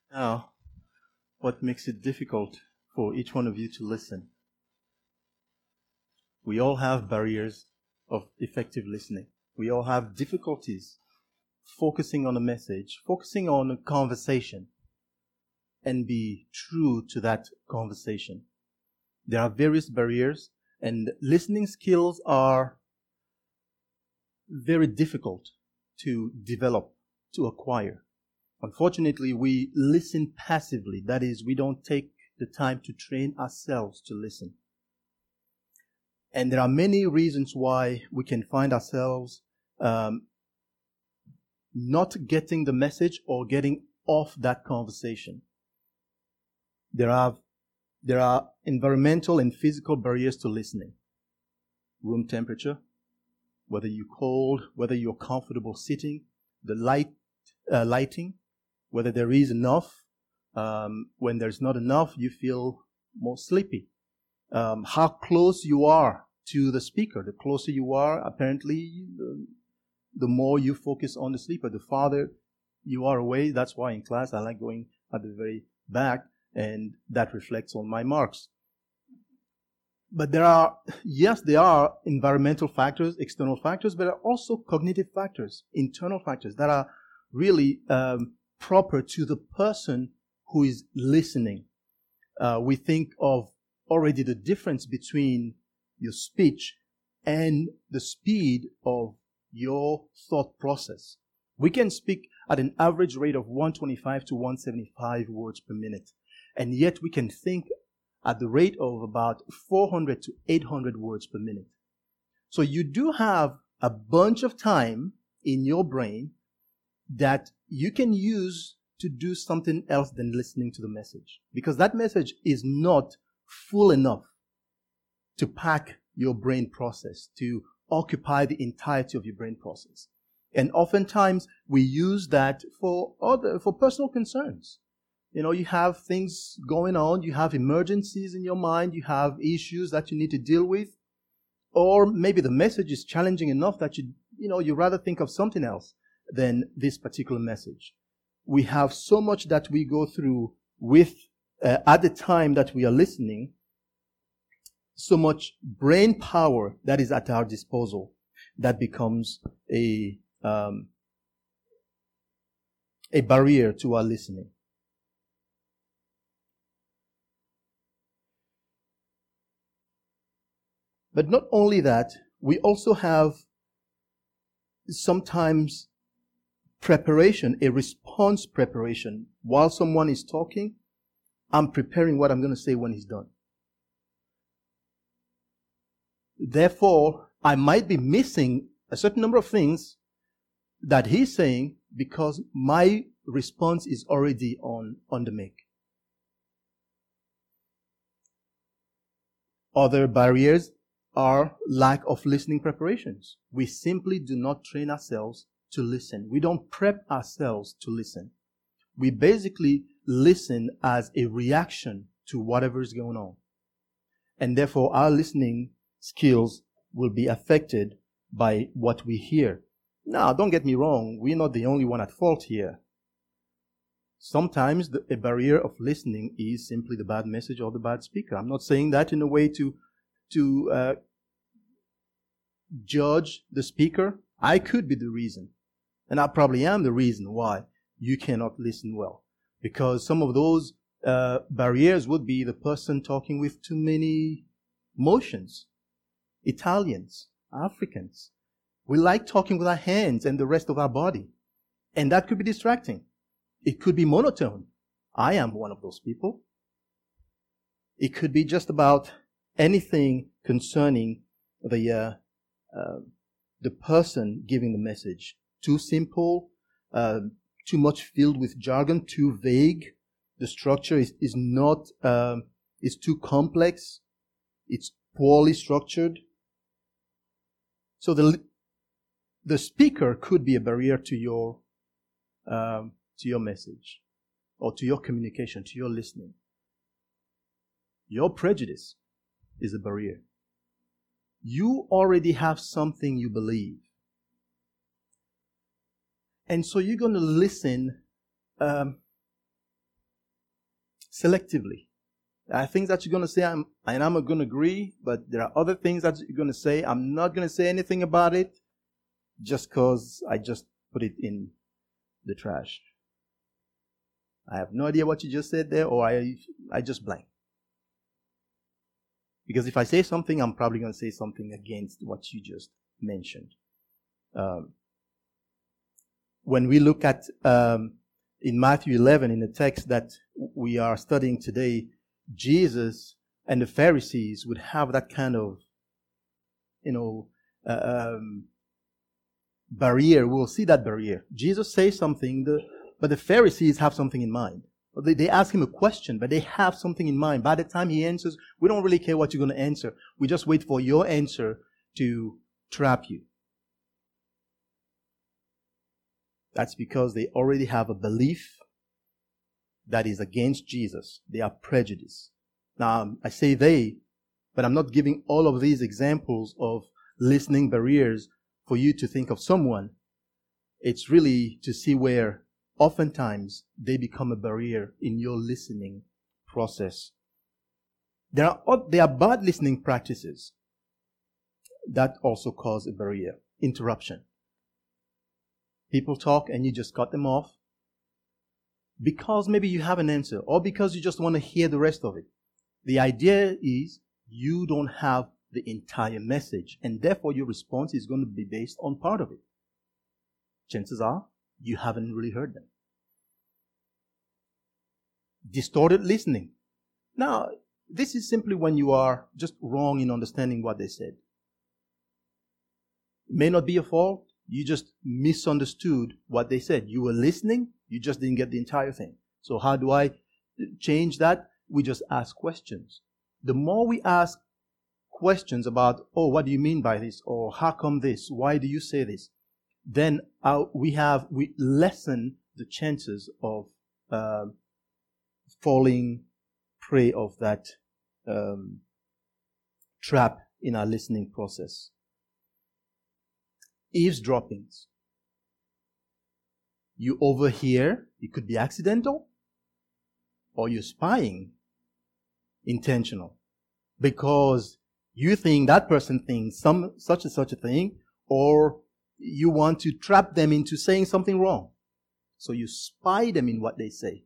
Now, what makes it difficult for each one of you to listen? We all have barriers of effective listening. We all have difficulties focusing on a message, focusing on a conversation, and be true to that conversation. There are various barriers, and listening skills are very difficult to develop, to acquire. Unfortunately, we listen passively. That is, we don't take the time to train ourselves to listen. And there are many reasons why we can find ourselves not getting the message or getting off that conversation. There are environmental and physical barriers to listening. Room temperature, whether you're cold, whether you're comfortable sitting, the lighting, whether there is enough. When there's not enough, you feel more sleepy. How close you are to the speaker. The closer you are, apparently, the more you focus on the speaker. The farther you are away, that's why in class I like going at the very back, and that reflects on my marks. But there are environmental factors, external factors, but there are also cognitive factors, internal factors that are really proper to the person who is listening. We think of already the difference between your speech and the speed of your thought process. We can speak at an average rate of 125 to 175 words per minute, and yet we can think at the rate of about 400 to 800 words per minute. So you do have a bunch of time in your brain that you can use to do something else than listening to the message, because that message is not full enough to pack your brain process, to occupy the entirety of your brain process. And oftentimes we use that for personal concerns. You know, you have things going on, you have emergencies in your mind, you have issues that you need to deal with, or maybe the message is challenging enough that you rather think of something else than this particular message. We have so much that we go through with at the time that we are listening, so much brain power that is at our disposal that becomes a barrier to our listening. But not only that, we also have sometimes preparation, a response preparation. While someone is talking, I'm preparing what I'm going to say when he's done. Therefore, I might be missing a certain number of things that he's saying because my response is already on the make. Other barriers are lack of listening preparations. We simply do not train ourselves to listen. We don't prep ourselves to listen. We basically listen as a reaction to whatever is going on. And therefore, our listening skills will be affected by what we hear. Now, don't get me wrong. We're not the only one at fault here. Sometimes a barrier of listening is simply the bad message or the bad speaker. I'm not saying that in a way to judge the speaker. I could be the reason, and I probably am the reason why you cannot listen well. Because some of those barriers would be the person talking with too many motions. Italians, Africans, we like talking with our hands and the rest of our body. And that could be distracting. It could be monotone. I am one of those people. It could be just about anything concerning the person giving the message. Too simple, too much filled with jargon, too vague. The structure is too complex. It's poorly structured. So the speaker could be a barrier to your message, or to your communication, to your listening. Your prejudice is a barrier. You already have something you believe. And so you're going to listen selectively. There are things that you're going to say, and I'm going to agree, but there are other things that you're going to say. I'm not going to say anything about it just because I just put it in the trash. I have no idea what you just said there, or I just blank. Because if I say something, I'm probably going to say something against what you just mentioned. When we look at in Matthew 11, in the text that we are studying today, Jesus and the Pharisees would have that kind of, barrier. We'll see that barrier. Jesus says something, but the Pharisees have something in mind. They ask him a question, but they have something in mind. By the time he answers, we don't really care what you're going to answer. We just wait for your answer to trap you. That's because they already have a belief that is against Jesus. They are prejudiced. Now, I say they, but I'm not giving all of these examples of listening barriers for you to think of someone. It's really to see where oftentimes they become a barrier in your listening process. There are bad listening practices that also cause a barrier. Interruption. People talk and you just cut them off because maybe you have an answer or because you just want to hear the rest of it. The idea is you don't have the entire message, and therefore your response is going to be based on part of it. Chances are you haven't really heard them. Distorted listening. Now, this is simply when you are just wrong in understanding what they said. It may not be your fault. You just misunderstood what they said. You were listening. You just didn't get the entire thing. So how do I change that? We just ask questions. The more we ask questions about, oh, what do you mean by this? Or how come this? Why do you say this? Then we lessen the chances of falling prey of that trap in our listening process. Eavesdroppings. You overhear, it could be accidental, or you're spying, intentional, because you think that person thinks such and such a thing, or you want to trap them into saying something wrong. So you spy them in what they say.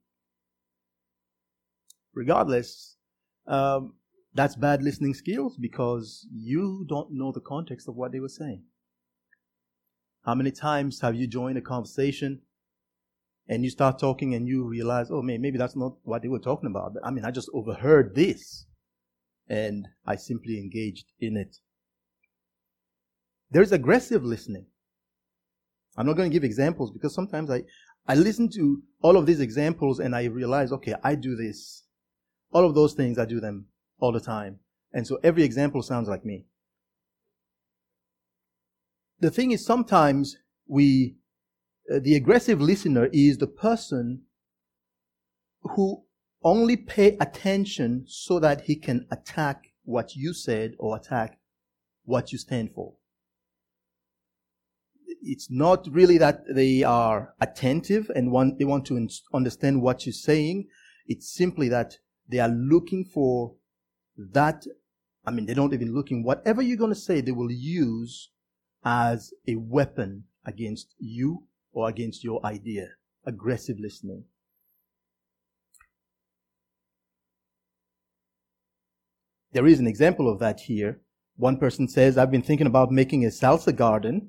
Regardless, that's bad listening skills because you don't know the context of what they were saying. How many times have you joined a conversation and you start talking and you realize, oh, maybe that's not what they were talking about. I just overheard this and I simply engaged in it. There's aggressive listening. I'm not going to give examples because sometimes I listen to all of these examples and I realize, okay, I do this. All of those things, I do them all the time. And so every example sounds like me. The thing is, sometimes the aggressive listener is the person who only pay attention so that he can attack what you said or attack what you stand for. It's not really that they are attentive and they want to understand what you're saying. It's simply that they are looking for that. They don't even looking. Whatever you're going to say, they will use as a weapon against you or against your idea. Aggressive listening. There is an example of that here. One person says, I've been thinking about making a salsa garden.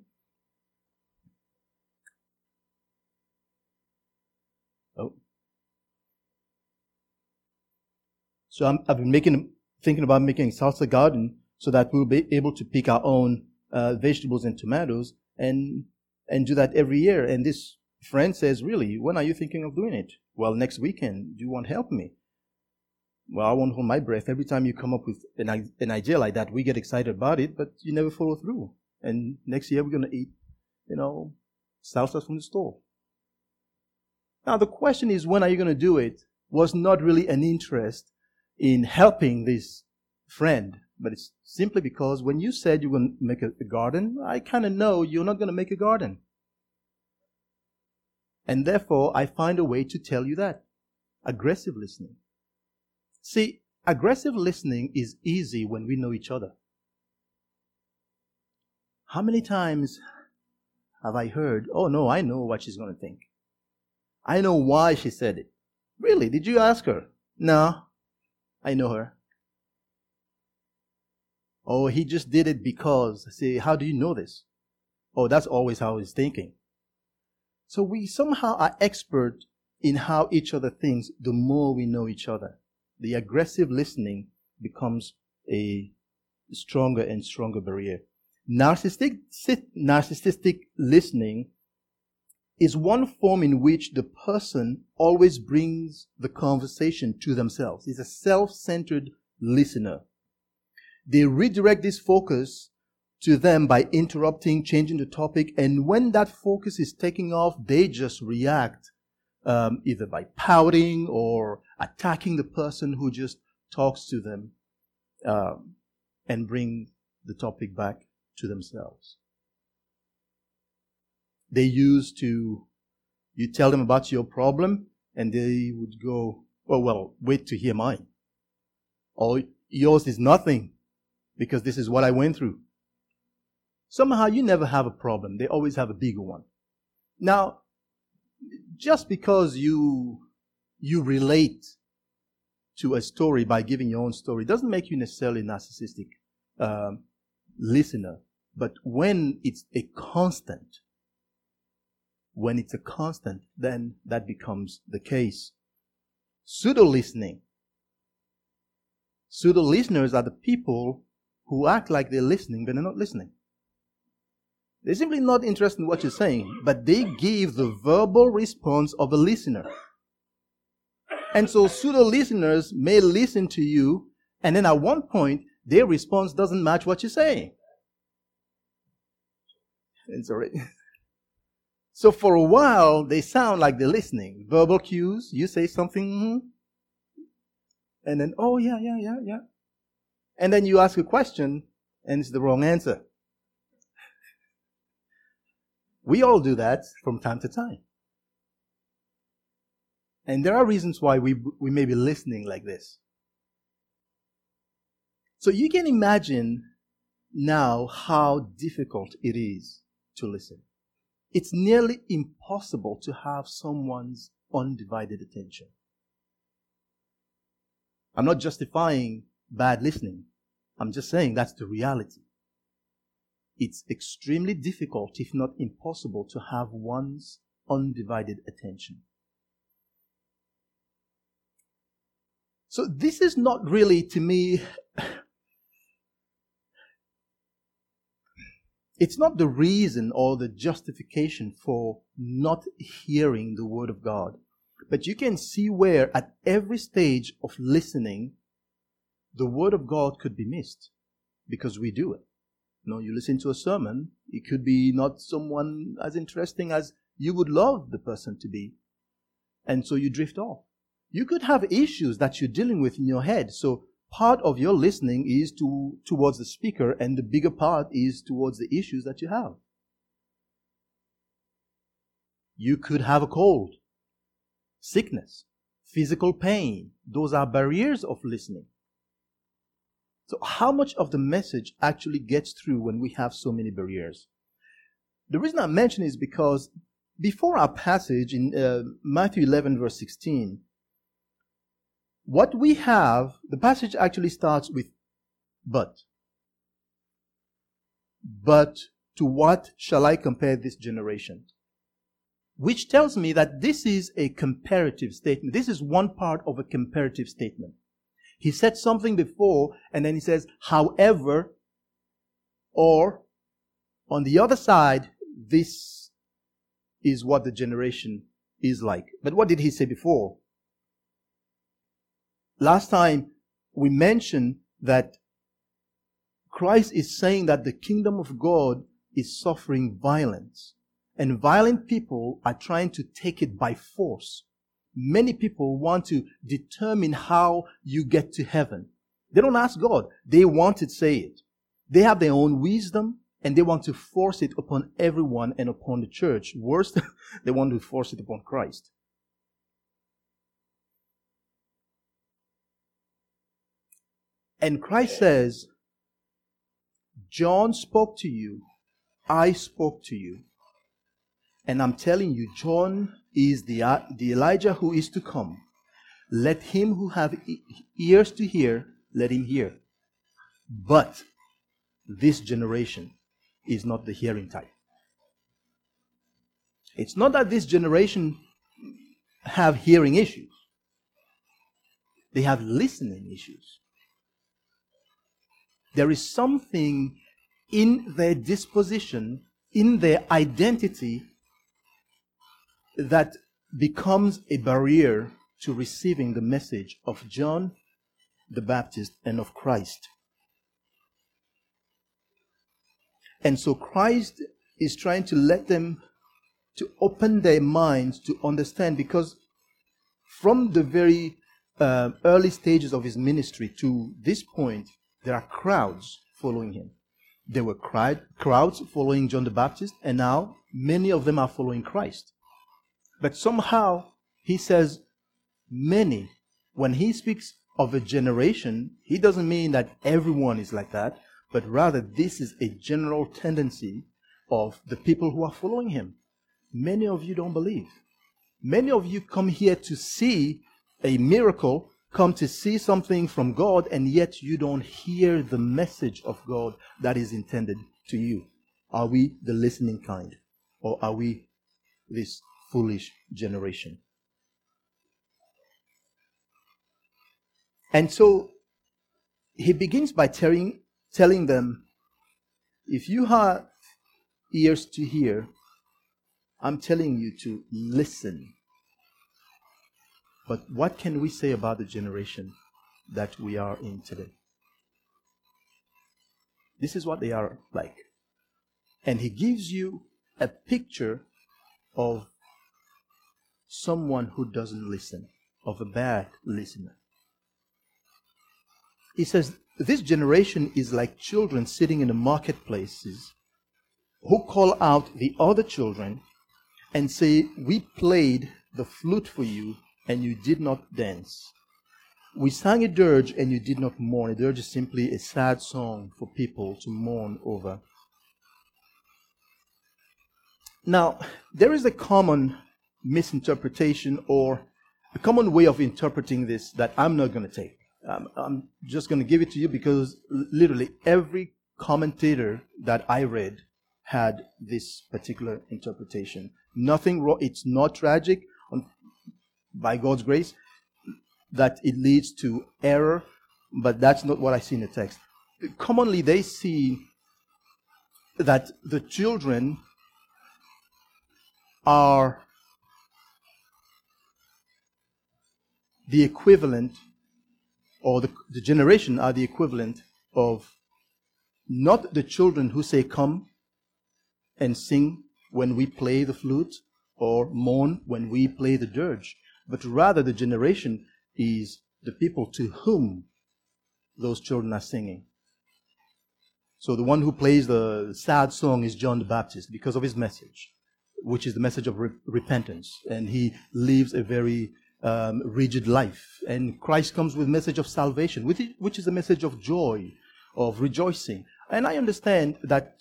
So I've been thinking about making a salsa garden so that we'll be able to pick our own vegetables and tomatoes and do that every year. And this friend says, really, when are you thinking of doing it? Well, next weekend. Do you want help me? Well, I won't hold my breath. Every time you come up with an idea like that, we get excited about it, but you never follow through. And next year we're going to eat, salsa from the store. Now the question is, when are you going to do it? Was not really an interest in helping this friend, but it's simply because when you said you're going to make a garden, I kind of know you're not going to make a garden. And therefore, I find a way to tell you that. Aggressive listening. See, aggressive listening is easy when we know each other. How many times have I heard, oh no, I know what she's going to think. I know why she said it. Really? Did you ask her? No, I know her. Oh, he just did it because. Say, how do you know this? Oh, that's always how he's thinking. So we somehow are expert in how each other thinks the more we know each other. The aggressive listening becomes a stronger and stronger barrier. Narcissistic listening is one form in which the person always brings the conversation to themselves. It's a self-centered listener. They redirect this focus to them by interrupting, changing the topic, and when that focus is taking off, they just react either by pouting or attacking the person who just talks to them and bring the topic back to themselves. They used to, you tell them about your problem and they would go, oh, well, wait to hear mine. Or yours is nothing because this is what I went through. Somehow you never have a problem. They always have a bigger one. Now, just because you relate to a story by giving your own story doesn't make you necessarily a narcissistic listener. But when it's a constant, then that becomes the case. Pseudo-listening. Pseudo-listeners are the people who act like they're listening, but they're not listening. They're simply not interested in what you're saying, but they give the verbal response of a listener. And so pseudo-listeners may listen to you, and then at one point, their response doesn't match what you're saying. It's all right. So for a while, they sound like they're listening. Verbal cues, you say something, and then, oh, yeah. And then you ask a question, and it's the wrong answer. We all do that from time to time. And there are reasons why we may be listening like this. So you can imagine now how difficult it is to listen. It's nearly impossible to have someone's undivided attention. I'm not justifying bad listening. I'm just saying that's the reality. It's extremely difficult, if not impossible, to have one's undivided attention. So this is not really, to me, it's not the reason or the justification for not hearing the Word of God. But you can see where at every stage of listening, the Word of God could be missed because we do it. You know, you listen to a sermon, it could be not someone as interesting as you would love the person to be. And so you drift off. You could have issues that you're dealing with in your head. So part of your listening is towards the speaker, and the bigger part is towards the issues that you have. You could have a cold, sickness, physical pain. Those are barriers of listening. So how much of the message actually gets through when we have so many barriers? The reason I mention is because before our passage in Matthew 11 verse 16, what we have, the passage actually starts with but. But to what shall I compare this generation? Which tells me that this is a comparative statement. This is one part of a comparative statement. He said something before, and then he says, however, or on the other side, this is what the generation is like. But what did he say before? Last time we mentioned that Christ is saying that the kingdom of God is suffering violence, and violent people are trying to take it by force. Many people want to determine how you get to heaven. They don't ask God. They want to say it. They have their own wisdom, and they want to force it upon everyone and upon the church. Worse, they want to force it upon Christ. And Christ says, John spoke to you, I spoke to you. And I'm telling you, John is the Elijah who is to come. Let him who have ears to hear, let him hear. But this generation is not the hearing type. It's not that this generation have hearing issues. They have listening issues. There is something in their disposition, in their identity, that becomes a barrier to receiving the message of John the Baptist and of Christ. And so Christ is trying to let them, to open their minds to understand, because from the very early stages of his ministry to this point, there are crowds following him. There were crowds following John the Baptist, and now many of them are following Christ. But somehow he says many. When he speaks of a generation, he doesn't mean that everyone is like that, but rather this is a general tendency of the people who are following him. Many of you don't believe. Many of you come here to see a miracle, come to see something from God, and yet you don't hear the message of God that is intended to you. Are we the listening kind? Or are we this foolish generation? And so he begins by telling them, if you have ears to hear, I'm telling you to listen. But what can we say about the generation that we are in today? This is what they are like. And he gives you a picture of someone who doesn't listen, of a bad listener. He says, this generation is like children sitting in the marketplaces who call out the other children and say, we played the flute for you and you did not dance. We sang a dirge and you did not mourn. A dirge is simply a sad song for people to mourn over. Now, there is a common misinterpretation or a common way of interpreting this that I'm not going to take. I'm just going to give it to you because literally every commentator that I read had this particular interpretation. Nothing wrong. It's not tragic, by God's grace, that it leads to error, but that's not what I see in the text. Commonly, they see that the children are the equivalent, or the generation are the equivalent of not the children who say, come and sing when we play the flute, or mourn when we play the dirge, but rather the generation is the people to whom those children are singing. So the one who plays the sad song is John the Baptist because of his message, which is the message of repentance. And he lives a very rigid life. And Christ comes with a message of salvation, which is a message of joy, of rejoicing. And I understand that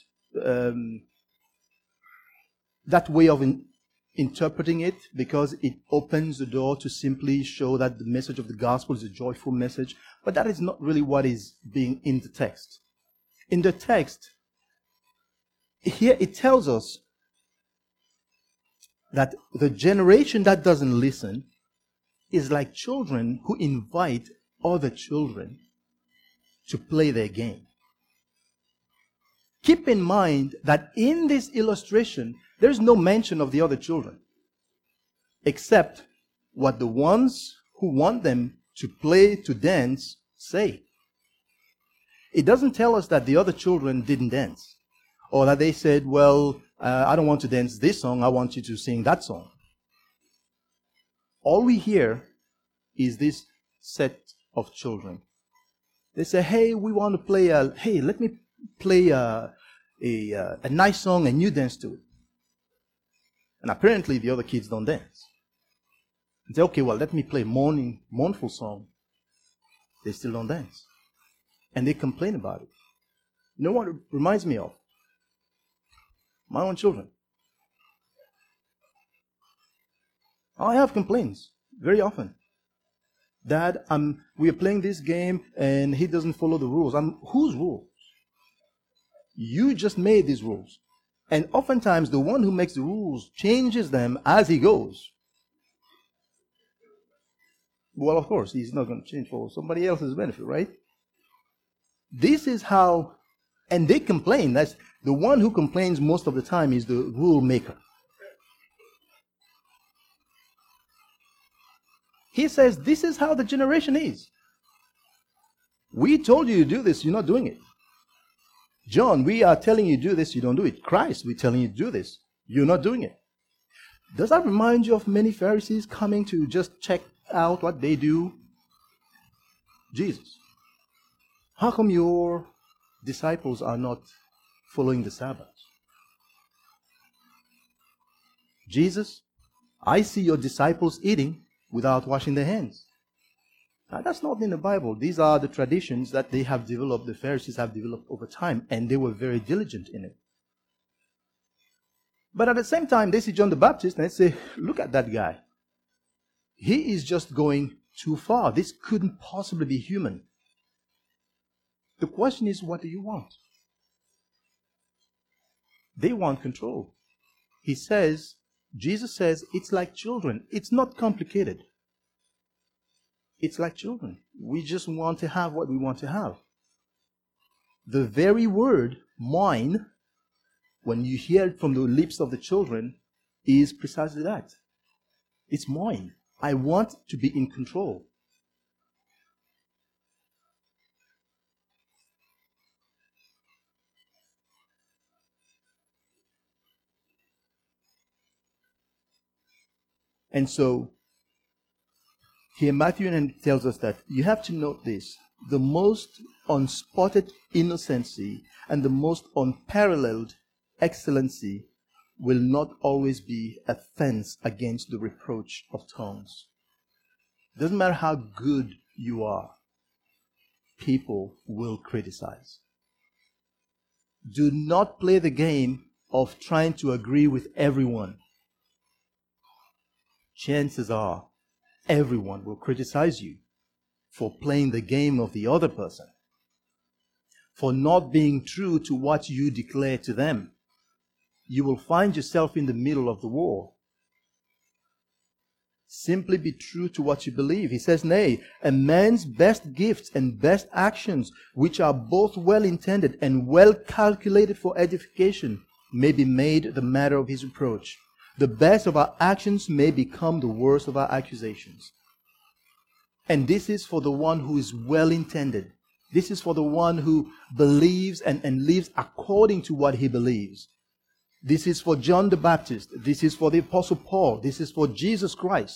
that way of interpreting it, because it opens the door to simply show that the message of the gospel is a joyful message. But that is not really what is being in the text. In the text, here it tells us that the generation that doesn't listen is like children who invite other children to play their game. Keep in mind that in this illustration, there's no mention of the other children, except what the ones who want them to play, to dance, say. It doesn't tell us that the other children didn't dance, or that they said, well, I don't want to dance this song, I want you to sing that song. All we hear is this set of children. They say, hey, we want to play let me play a nice song and you dance to it. And apparently the other kids don't dance. They say, okay, well, let me play mournful song. They still don't dance. And they complain about it. You know what it reminds me of? My own children. I have complaints very often. Dad, we are playing this game and he doesn't follow the rules. Whose rules? You just made these rules. And oftentimes the one who makes the rules changes them as he goes. Well, of course, he's not going to change for somebody else's benefit, right? This is how, and they complain. That's the one who complains most of the time is the rule maker. He says, this is how the generation is. We told you to do this, you're not doing it. John, we are telling you to do this, you don't do it. Christ, we're telling you to do this, you're not doing it. Does that remind you of many Pharisees coming to just check out what they do? Jesus, how come your disciples are not following the Sabbath? Jesus, I see your disciples eating without washing their hands. Now, that's not in the Bible. These are the traditions that they have developed, the Pharisees have developed over time, and they were very diligent in it. But at the same time, they see John the Baptist and they say, look at that guy. He is just going too far. This couldn't possibly be human. The question is, what do you want? They want control. Jesus says, it's like children. It's not complicated. It's like children. We just want to have what we want to have. The very word, mine, when you hear it from the lips of the children, is precisely that. It's mine. I want to be in control. And so, here Matthew tells us that you have to note this. The most unspotted innocency and the most unparalleled excellency will not always be a fence against the reproach of tongues. It doesn't matter how good you are, people will criticize. Do not play the game of trying to agree with everyone. Chances are, everyone will criticize you for playing the game of the other person, for not being true to what you declare to them. You will find yourself in the middle of the war. Simply be true to what you believe. He says, nay, a man's best gifts and best actions, which are both well intended and well calculated for edification, may be made the matter of his reproach. The best of our actions may become the worst of our accusations. And this is for the one who is well intended. This is for the one who believes and lives according to what he believes. This is for John the Baptist. This is for the Apostle Paul. This is for Jesus Christ.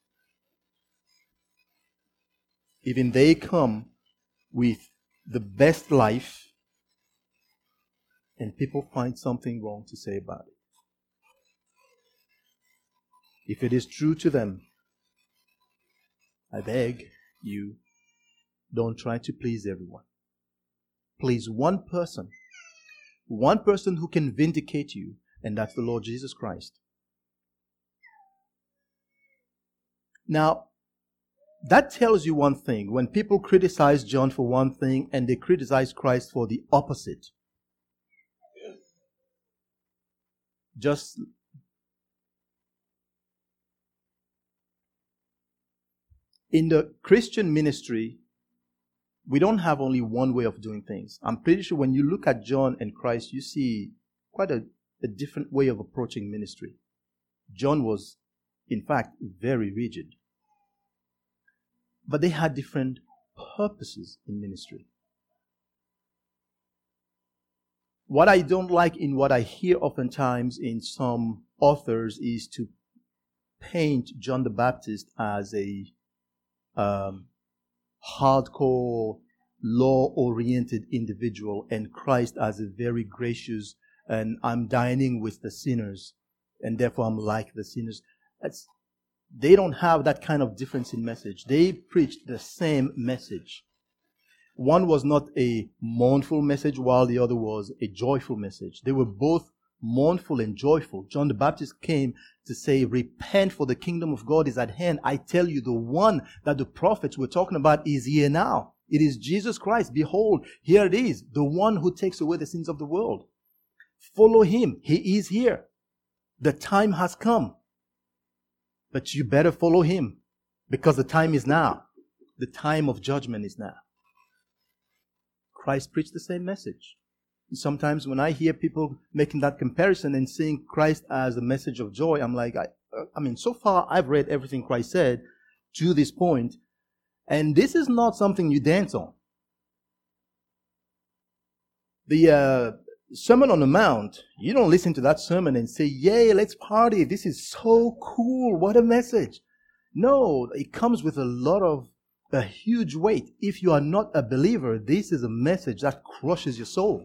Even they come with the best life, and people find something wrong to say about it. If it is true to them, I beg you, don't try to please everyone. Please one person who can vindicate you, and that's the Lord Jesus Christ. Now, that tells you one thing. When people criticize John for one thing and they criticize Christ for the opposite, just in the Christian ministry, we don't have only one way of doing things. I'm pretty sure when you look at John and Christ, you see quite a different way of approaching ministry. John was, in fact, very rigid. But they had different purposes in ministry. What I don't like in what I hear oftentimes in some authors is to paint John the Baptist as a hardcore, law-oriented individual and Christ as a very gracious, and I'm dining with the sinners and therefore I'm like the sinners. They don't have that kind of difference in message. They preach the same message. One was not a mournful message while the other was a joyful message. They were both mournful and joyful. John the Baptist came to say, repent, for the kingdom of God is at hand. I tell you, the one that the prophets were talking about is here now. It is Jesus Christ. Behold, here it is, the one who takes away the sins of the world. Follow him. He is here. The time has come. But you better follow him, because the time is now. The time of judgment is now. Christ preached the same message. Sometimes when I hear people making that comparison and seeing Christ as a message of joy, I'm like, I mean, so far I've read everything Christ said to this point, and this is not something you dance on. The Sermon on the Mount, you don't listen to that sermon and say, yay, let's party. This is so cool. What a message. No, it comes with a huge weight. If you are not a believer, this is a message that crushes your soul.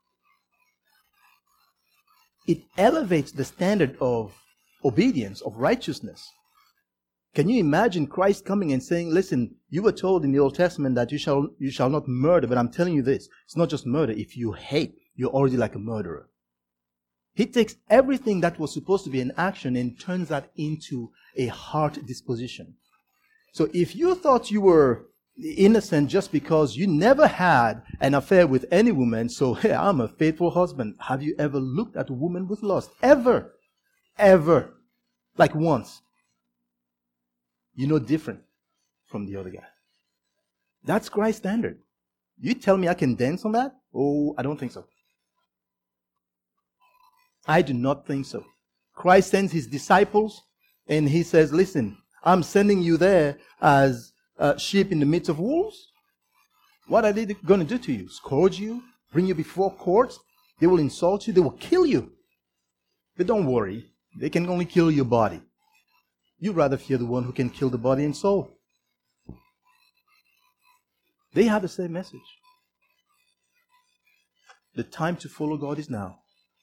It elevates the standard of obedience, of righteousness. Can you imagine Christ coming and saying, listen, you were told in the Old Testament that you shall not murder, but I'm telling you this, it's not just murder. If you hate, you're already like a murderer. He takes everything that was supposed to be an action and turns that into a heart disposition. So if you thought you were innocent just because you never had an affair with any woman, so hey, I'm a faithful husband. Have you ever looked at a woman with lust? Ever? Ever? Like once? You're no different from the other guy. That's Christ's standard. You tell me I can dance on that? Oh, I don't think so. I do not think so. Christ sends his disciples and he says, listen, I'm sending you there as sheep in the midst of wolves. What are they going to do to you? Scourge you? Bring you before courts? They will insult you? They will kill you. But don't worry. They can only kill your body. You'd rather fear the one who can kill the body and soul. They have the same message. The time to follow God is now.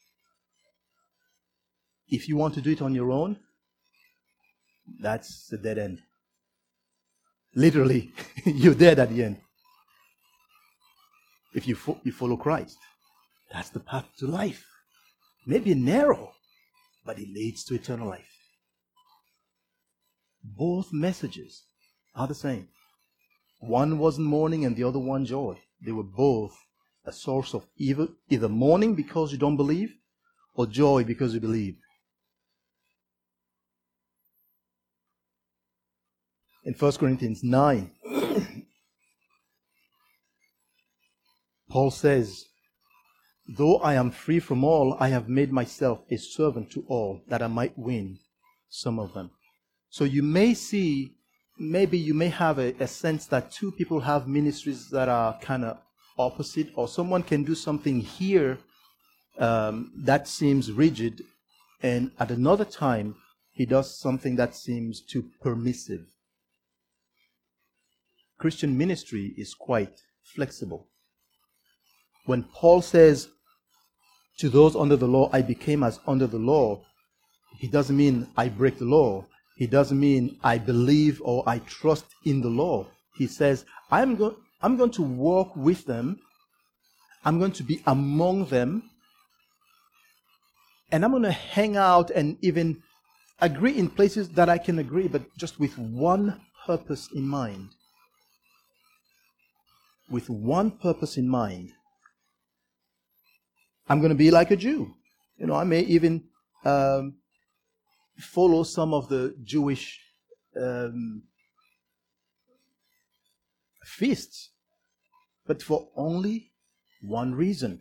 If you want to do it on your own, that's a dead end. Literally, you're dead at the end. If you follow Christ, that's the path to life. Maybe narrow, but it leads to eternal life. Both messages are the same. One wasn't mourning and the other one joy. They were both a source of evil, either mourning because you don't believe or joy because you believe. In 1 Corinthians 9, Paul says, though I am free from all, I have made myself a servant to all, that I might win some of them. So you may see, maybe you may have a sense that two people have ministries that are kind of opposite, or someone can do something here that seems rigid, and at another time, he does something that seems too permissive. Christian ministry is quite flexible. When Paul says, to those under the law, I became as under the law, he doesn't mean I break the law. He doesn't mean I believe or I trust in the law. He says, I'm going to walk with them. I'm going to be among them. And I'm going to hang out and even agree in places that I can agree, but just with one purpose in mind. With one purpose in mind. I'm going to be like a Jew. I may even follow some of the Jewish feasts, but for only one reason.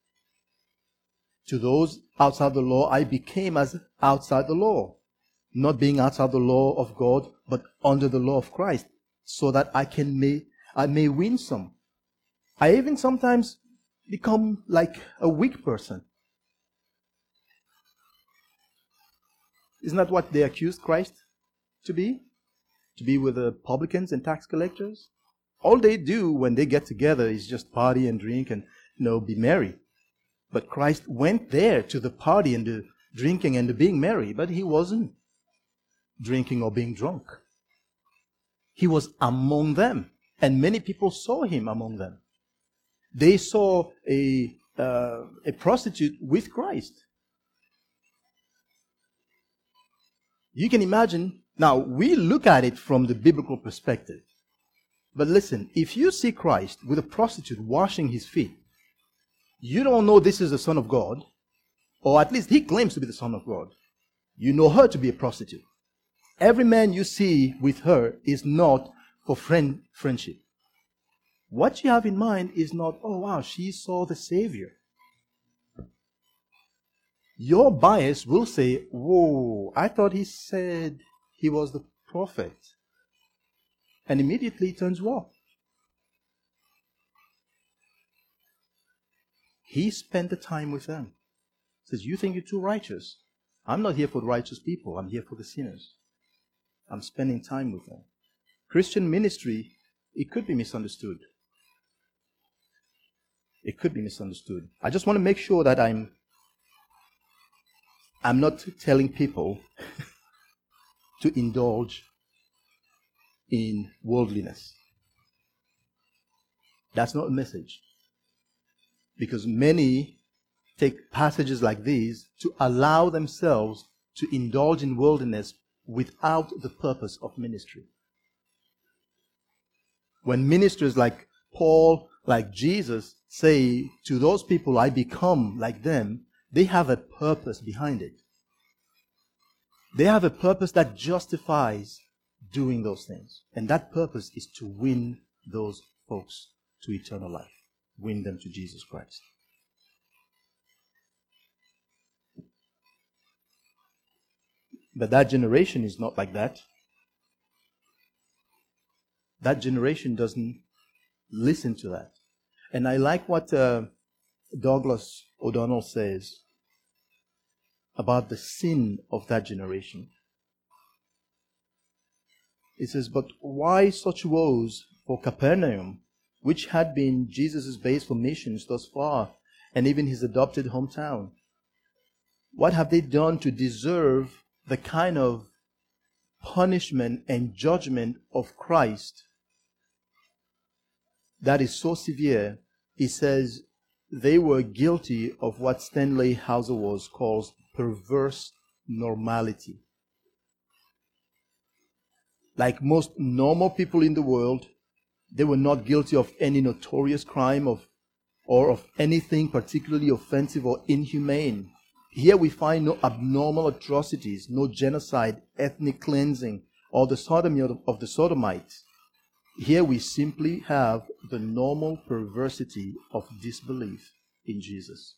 To those outside the law, I became as outside the law, not being outside the law of God, but under the law of Christ, so that I may win some. I even sometimes become like a weak person. Isn't that what they accused Christ to be? To be with the publicans and tax collectors? All they do when they get together is just party and drink and, be merry. But Christ went there to the party and the drinking and the being merry, but he wasn't drinking or being drunk. He was among them. And many people saw him among them. They saw a prostitute with Christ. You can imagine. Now, we look at it from the biblical perspective. But listen, if you see Christ with a prostitute washing his feet, you don't know this is the Son of God, or at least he claims to be the Son of God. You know her to be a prostitute. Every man you see with her is not for friendship. What you have in mind is not, oh wow, she saw the Savior. Your bias will say, whoa, I thought he said he was the prophet. And immediately it turns what? He spent the time with them. He says, you think you're too righteous? I'm not here for the righteous people. I'm here for the sinners. I'm spending time with them. Christian ministry, it could be misunderstood. It could be misunderstood. I just want to make sure that I'm not telling people to indulge in worldliness. That's not a message. Because many take passages like these to allow themselves to indulge in worldliness without the purpose of ministry. When ministers like Paul, like Jesus, say to those people, I become like them, they have a purpose behind it. They have a purpose that justifies doing those things. And that purpose is to win those folks to eternal life. Win them to Jesus Christ. But that generation is not like that. That generation doesn't listen to that. And I like what Douglas O'Donnell says about the sin of that generation. He says, but why such woes for Capernaum, which had been Jesus' base for missions thus far, and even his adopted hometown? What have they done to deserve the kind of punishment and judgment of Christ that is so severe? He says they were guilty of what Stanley Hauser calls perverse normality. Like most normal people in the world, they were not guilty of any notorious crime or of anything particularly offensive or inhumane. Here we find no abnormal atrocities, no genocide, ethnic cleansing, or the sodomy of the sodomites. Here we simply have the normal perversity of disbelief in Jesus.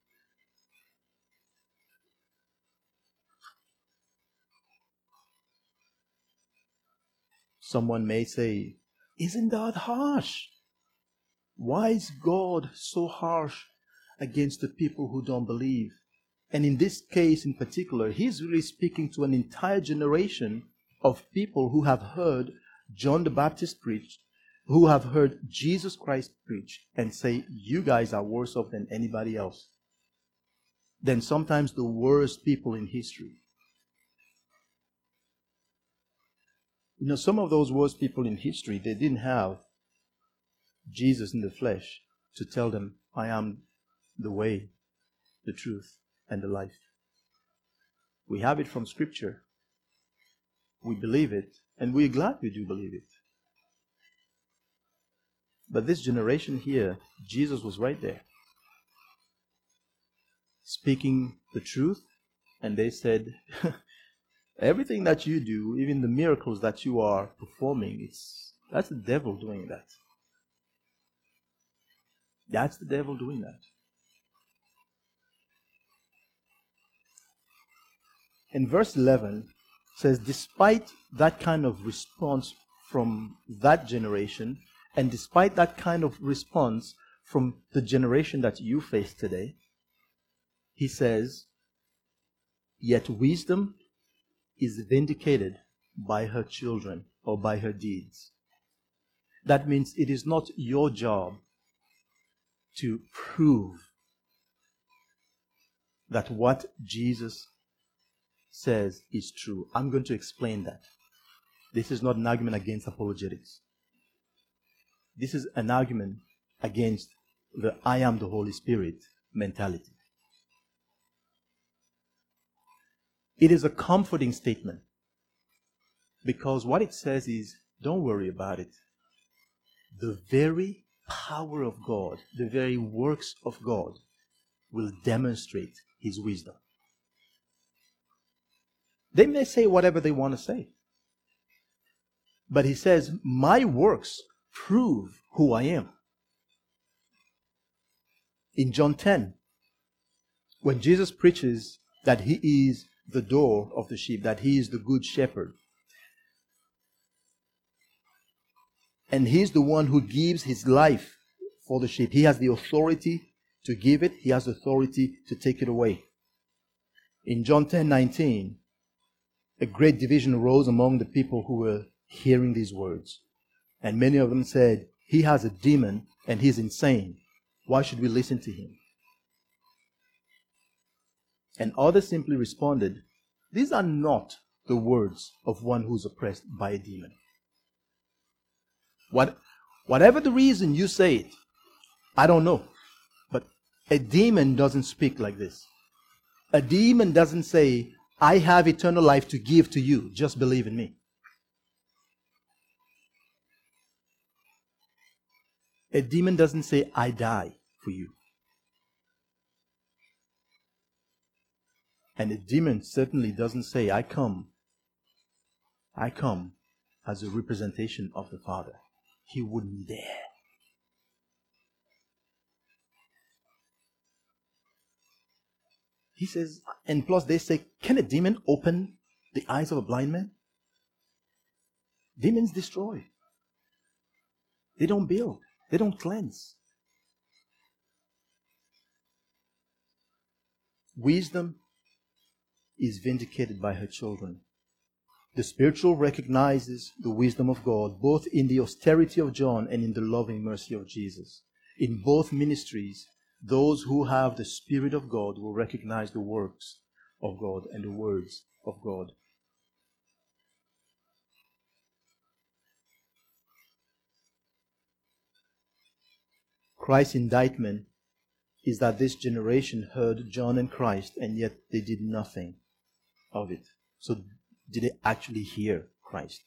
Someone may say, isn't that harsh? Why is God so harsh against the people who don't believe? And in this case in particular, he's really speaking to an entire generation of people who have heard John the Baptist preach, who have heard Jesus Christ preach, and say, you guys are worse off than anybody else. Than sometimes the worst people in history. You know, some of those worst people in history, they didn't have Jesus in the flesh to tell them, I am the way, the truth, and the life. We have it from Scripture. We believe it, and we're glad we do believe it. But this generation here, Jesus was right there, speaking the truth, and they said, everything that you do, even the miracles that you are performing, that's the devil doing that. That's the devil doing that. In verse 11, it says, despite that kind of response from that generation, and despite that kind of response from the generation that you face today, he says, yet wisdom is vindicated by her children or by her deeds. That means it is not your job to prove that what Jesus says is true. I'm going to explain that. This is not an argument against apologetics. This is an argument against the I am the Holy Spirit mentality. It is a comforting statement because what it says is, don't worry about it. The very power of God, the very works of God will demonstrate His wisdom. They may say whatever they want to say. But He says, my works prove who I am. In John 10, when Jesus preaches that He is the door of the sheep, that He is the good shepherd, and He's the one who gives His life for the sheep. He has the authority to give it. He has the authority to take it away. In John 10:19, a great division arose among the people who were hearing these words. And many of them said, he has a demon and he's insane. Why should we listen to him? And others simply responded, these are not the words of one who's oppressed by a demon. Whatever the reason you say it, I don't know. But a demon doesn't speak like this. A demon doesn't say, I have eternal life to give to you. Just believe in me. A demon doesn't say, I die for you. And a demon certainly doesn't say, I come as a representation of the Father. He wouldn't dare. He says, and plus they say, can a demon open the eyes of a blind man? Demons destroy. They don't build. They don't cleanse. Wisdom is vindicated by her children. The spiritual recognizes the wisdom of God, both in the austerity of John and in the loving mercy of Jesus. In both ministries, those who have the Spirit of God will recognize the works of God and the words of God. Christ's indictment is that this generation heard John and Christ, and yet they did nothing of it. So did they actually hear Christ?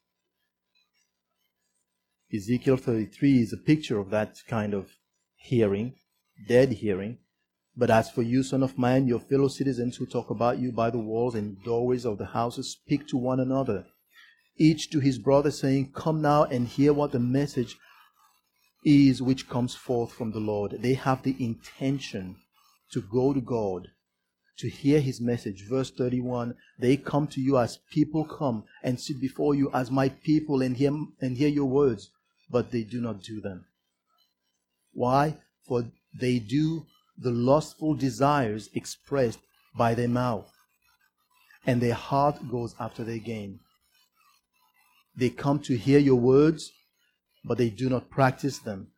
Ezekiel 33 is a picture of that kind of hearing, dead hearing. But as for you, son of man, your fellow citizens who talk about you by the walls and doorways of the houses, speak to one another, each to his brother, saying, come now and hear what the message is which comes forth from the Lord. They have the intention to go to God, to hear His message. Verse 31, they come to you as people come and sit before you as my people and hear your words, but they do not do them. Why? For they do the lustful desires expressed by their mouth, and their heart goes after their gain. They come to hear your words, but they do not practice them.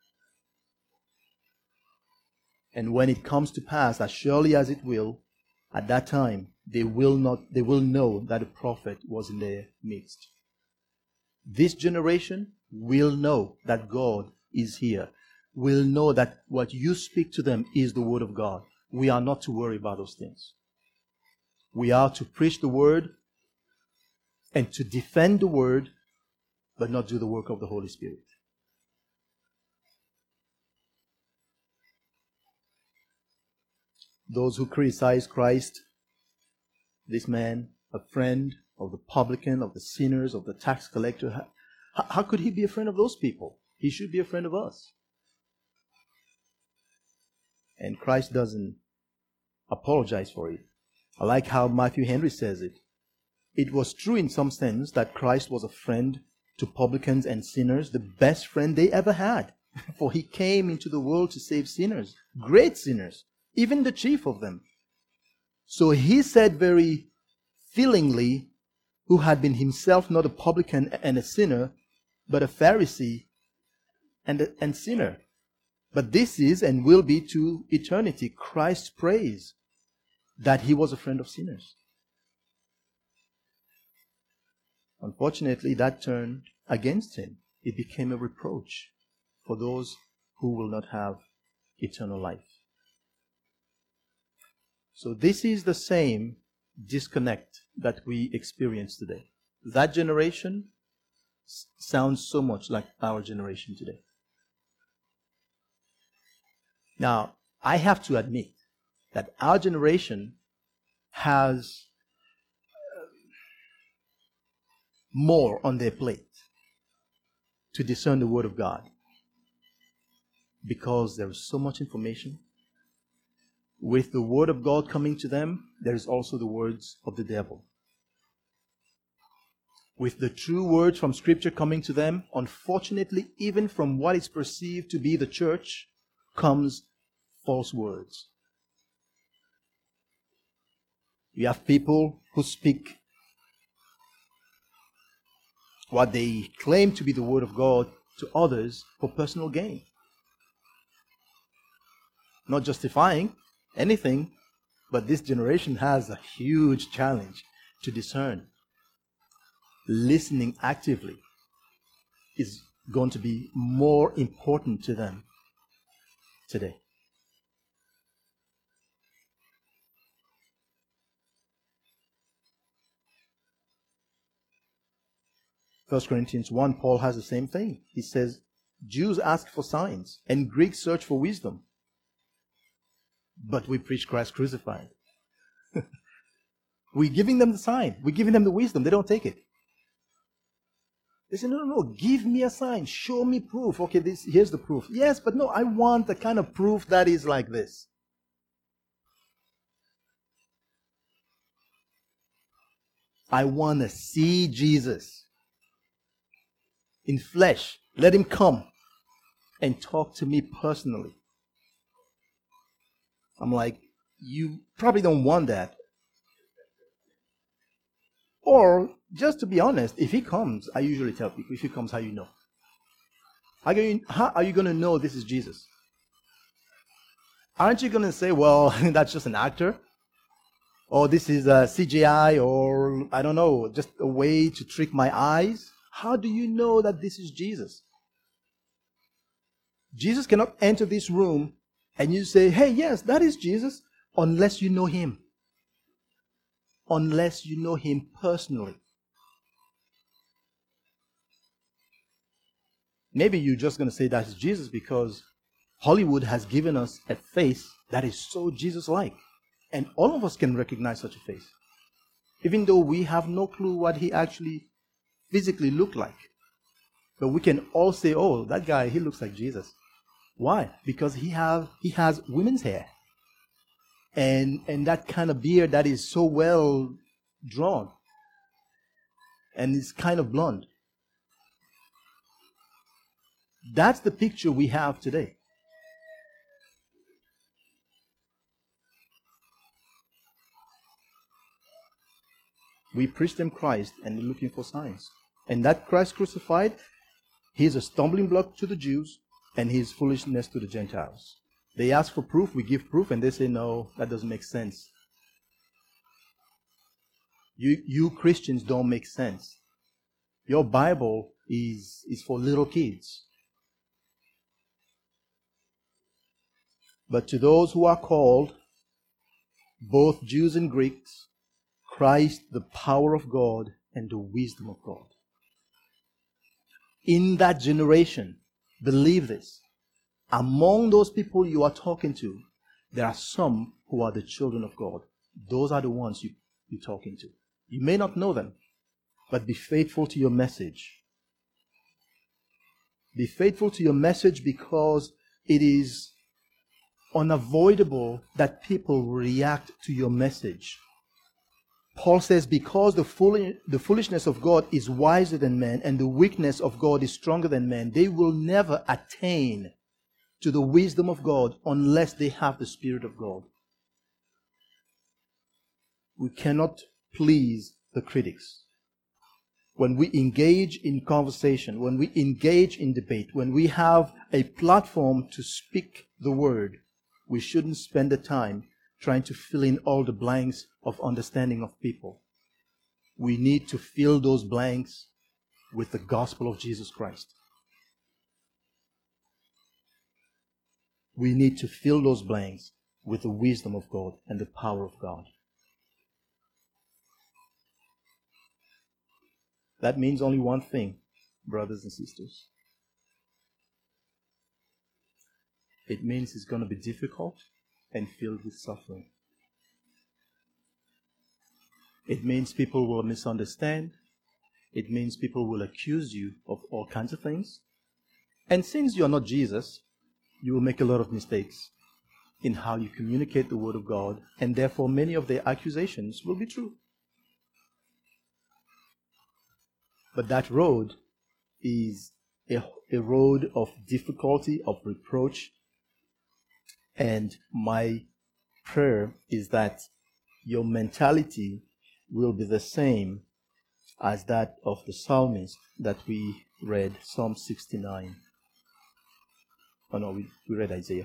And when it comes to pass, as surely as it will, at that time they will know that a prophet was in their midst. This generation will know that God is here. Will know that what you speak to them is the word of God. We are not to worry about those things. We are to preach the word and to defend the word, but not do the work of the Holy Spirit. Those who criticize Christ, this man, a friend of the publican, of the sinners, of the tax collector, how could he be a friend of those people? He should be a friend of us. And Christ doesn't apologize for it. I like how Matthew Henry says it. It was true in some sense that Christ was a friend to publicans and sinners, the best friend they ever had. For He came into the world to save sinners, great sinners, even the chief of them. So He said very feelingly, who had been himself not a publican and a sinner, but a Pharisee and sinner. But this is and will be to eternity Christ's praise, that He was a friend of sinners. Unfortunately, that turned against Him. It became a reproach. for those who will not have eternal life. So this is the same disconnect that we experience today. That generation sounds so much like our generation today. Now, I have to admit that our generation has more on their plate to discern the Word of God, because there is so much information. With the Word of God coming to them, there is also the words of the devil. With the true words from Scripture coming to them, unfortunately, even from what is perceived to be the church, comes false words. You have people who speak what they claim to be the Word of God to others for personal gain. Not justifying anything, but this generation has a huge challenge to discern. Listening actively is going to be more important to them today. 1 Corinthians 1, Paul has the same thing. He says, Jews ask for signs and Greeks search for wisdom, but we preach Christ crucified. We're giving them the sign. We're giving them the wisdom. They don't take it. They say, no, give me a sign. Show me proof. Okay, here's the proof. Yes, but no, I want the kind of proof that is like this. I want to see Jesus in flesh. Let him come and talk to me personally. I'm like, you probably don't want that. Or, just to be honest, if he comes, I usually tell people, if he comes, how you know? How are you going to know this is Jesus? Aren't you going to say, well, that's just an actor? Or this is a CGI, or I don't know, just a way to trick my eyes? How do you know that this is Jesus? Jesus cannot enter this room and you say, hey, yes, that is Jesus, unless you know him. Unless you know him personally. Maybe you're just going to say that is Jesus because Hollywood has given us a face that is so Jesus-like. And all of us can recognize such a face. Even though we have no clue what he actually physically looked like. But we can all say, oh, that guy, he looks like Jesus. Why? Because he has women's hair. And that kind of beard that is so well drawn. And it's kind of blonde. That's the picture we have today. We preach them Christ and they're looking for signs. And that Christ crucified, he's a stumbling block to the Jews and he's foolishness to the Gentiles. They ask for proof, we give proof, and they say, no, that doesn't make sense. You Christians don't make sense. Your Bible is for little kids. But to those who are called, both Jews and Greeks, Christ, the power of God and the wisdom of God. In that generation, believe this, among those people you are talking to, there are some who are the children of God. Those are the ones you're talking to. You may not know them, but be faithful to your message. Be faithful to your message because it is unavoidable that people react to your message. Paul says, because the foolishness of God is wiser than men and the weakness of God is stronger than men, they will never attain to the wisdom of God unless they have the Spirit of God. We cannot please the critics. When we engage in conversation, when we engage in debate, when we have a platform to speak the word, we shouldn't spend the time trying to fill in all the blanks of understanding of people. We need to fill those blanks with the gospel of Jesus Christ. We need to fill those blanks with the wisdom of God and the power of God. That means only one thing, brothers and sisters. It means it's going to be difficult and filled with suffering. It means people will misunderstand. It means people will accuse you of all kinds of things. And since you are not Jesus, you will make a lot of mistakes in how you communicate the Word of God, and therefore many of their accusations will be true. But that road is a road of difficulty, of reproach, and my prayer is that your mentality will be the same as that of the psalmist that we read, Psalm 69. Oh no, we read Isaiah.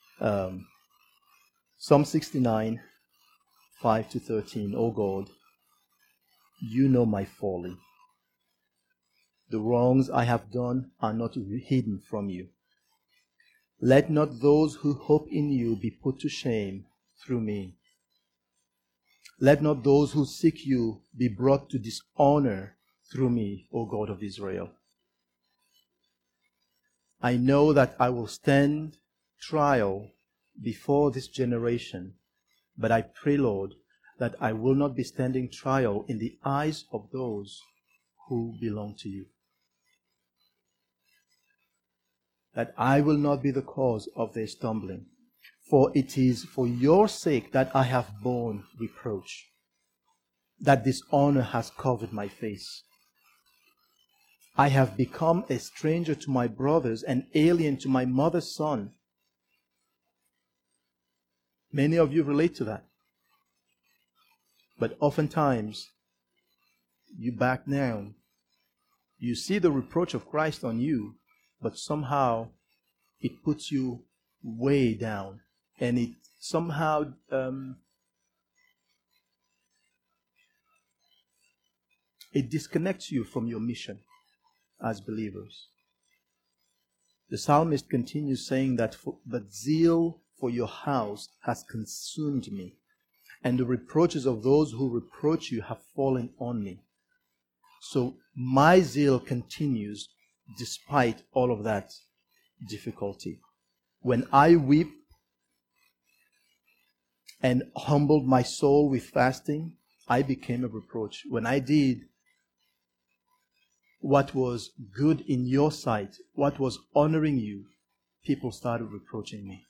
Psalm 69, 5 to 13. O God, you know my folly. The wrongs I have done are not hidden from you. Let not those who hope in you be put to shame through me. Let not those who seek you be brought to dishonor through me, O God of Israel. I know that I will stand trial before this generation, but I pray, Lord, that I will not be standing trial in the eyes of those who belong to you. That I will not be the cause of their stumbling. For it is for your sake that I have borne reproach, that dishonor has covered my face. I have become a stranger to my brothers, an alien to my mother's son. Many of you relate to that. But oftentimes, you back down. You see the reproach of Christ on you, but somehow it puts you way down. And it somehow it disconnects you from your mission as believers. The psalmist continues saying that the zeal for your house has consumed me, and the reproaches of those who reproach you have fallen on me. So my zeal continues despite all of that difficulty. When I weep and humbled my soul with fasting, I became a reproach. When I did what was good in your sight, what was honoring you, people started reproaching me.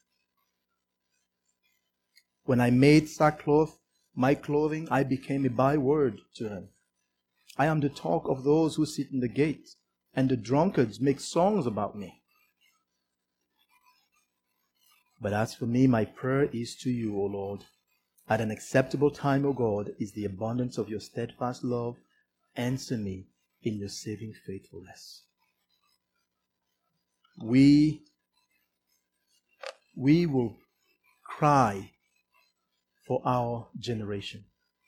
When I made sackcloth my clothing, I became a byword to them. I am the talk of those who sit in the gate, and the drunkards make songs about me. But as for me, my prayer is to you, O Lord. At an acceptable time, O God, is the abundance of your steadfast love. Answer me in your saving faithfulness. We will cry for our generation.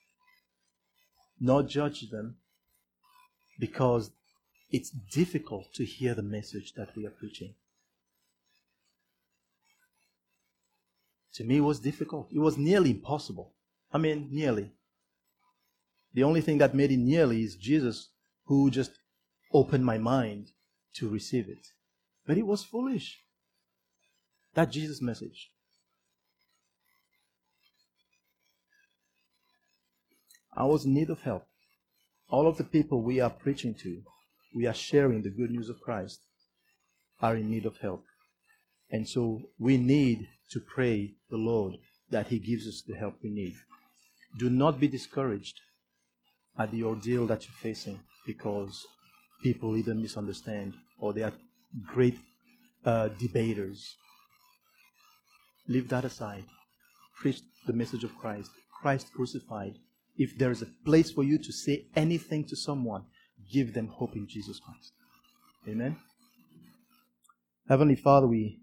Not judge them, because it's difficult to hear the message that we are preaching. To me, it was difficult. It was nearly impossible. I mean, nearly. The only thing that made it nearly is Jesus, who just opened my mind to receive it. But it was foolish. That Jesus message. I was in need of help. All of the people we are preaching to, we are sharing the good news of Christ, are in need of help. And so we need to pray the Lord that He gives us the help we need. Do not be discouraged at the ordeal that you're facing because people either misunderstand or they are great debaters. Leave that aside. Preach the message of Christ. Christ crucified. If there is a place for you to say anything to someone, give them hope in Jesus Christ. Amen. Heavenly Father, we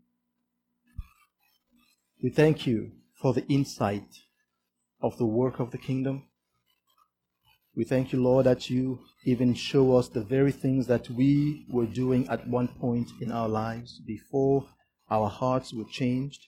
thank you for the insight of the work of the kingdom. We thank you, Lord, that you even show us the very things that we were doing at one point in our lives before our hearts were changed.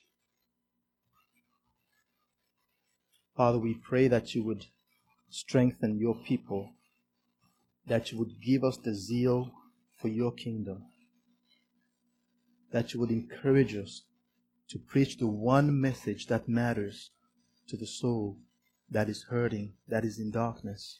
Father, we pray that you would strengthen your people, that you would give us the zeal for your kingdom, that you would encourage us to preach the one message that matters to the soul that is hurting, that is in darkness.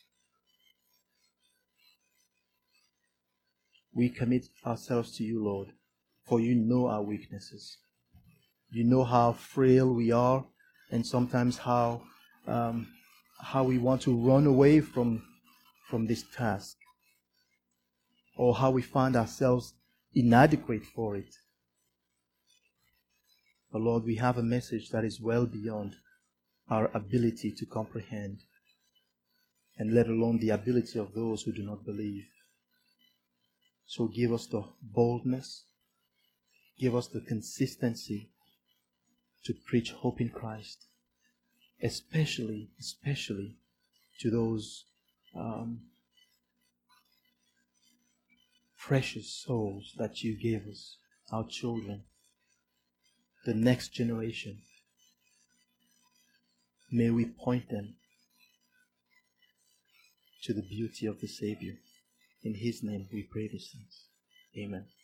We commit ourselves to you, Lord, for you know our weaknesses. You know how frail we are, and sometimes how we want to run away from this task, or how we find ourselves inadequate for it. But Lord, we have a message that is well beyond our ability to comprehend, and let alone the ability of those who do not believe. So give us the boldness, give us the consistency to preach hope in Christ, especially to those precious souls that you gave us, our children, the next generation. May we point them to the beauty of the Savior. In His name we pray these things. Amen.